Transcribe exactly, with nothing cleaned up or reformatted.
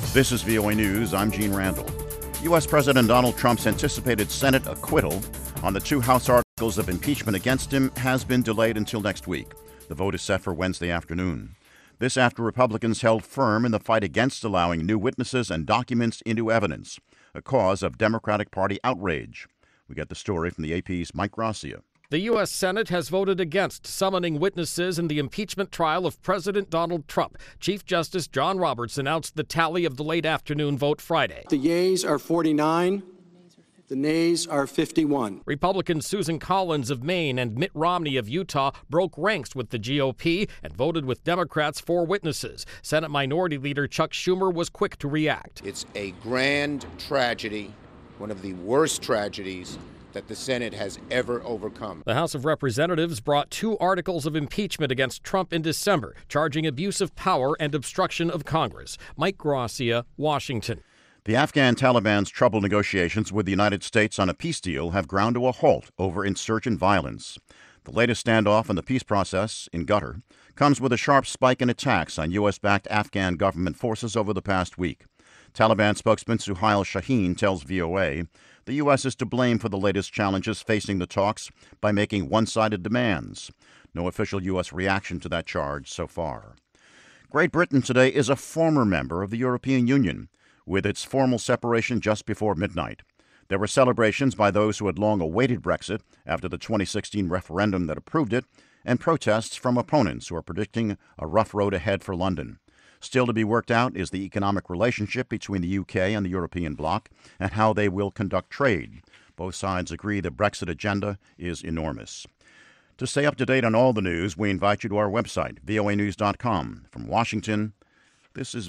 This is V O A News. I'm Gene Randall. U S. President Donald Trump's anticipated Senate acquittal on the two House articles of impeachment against him has been delayed until next week. The vote is set for Wednesday afternoon. This after Republicans held firm in the fight against allowing new witnesses and documents into evidence, a cause of Democratic Party outrage. We get the story from the A P's Mike Gracia. The U S. Senate has voted against summoning witnesses in the impeachment trial of President Donald Trump. Chief Justice John Roberts announced the tally of the late afternoon vote Friday. The yeas are forty-nine. The nays are fifty-one. Republican Susan Collins of Maine and Mitt Romney of Utah broke ranks with the G O P and voted with Democrats for witnesses. Senate Minority Leader Chuck Schumer was quick to react. It's a grand tragedy, one of the worst tragedies that the Senate has ever overcome. The House of Representatives brought two articles of impeachment against Trump in December, charging abuse of power and obstruction of Congress. Mike Gracia, Washington. The Afghan Taliban's troubled negotiations with the United States on a peace deal have ground to a halt over insurgent violence. The latest standoff in the peace process in Qatar comes with a sharp spike in attacks on U S-backed Afghan government forces over the past week. Taliban spokesman Suhail Shaheen tells V O A the U S is to blame for the latest challenges facing the talks by making one-sided demands. No official U S reaction to that charge so far. Great Britain today is a former member of the European Union, with its formal separation just before midnight. There were celebrations by those who had long awaited Brexit after the twenty sixteen referendum that approved it, and protests from opponents who are predicting a rough road ahead for London. Still to be worked out is the economic relationship between the U K and the European bloc and how they will conduct trade. Both sides agree the Brexit agenda is enormous. To stay up to date on all the news, we invite you to our website, V O A news dot com. From Washington, this is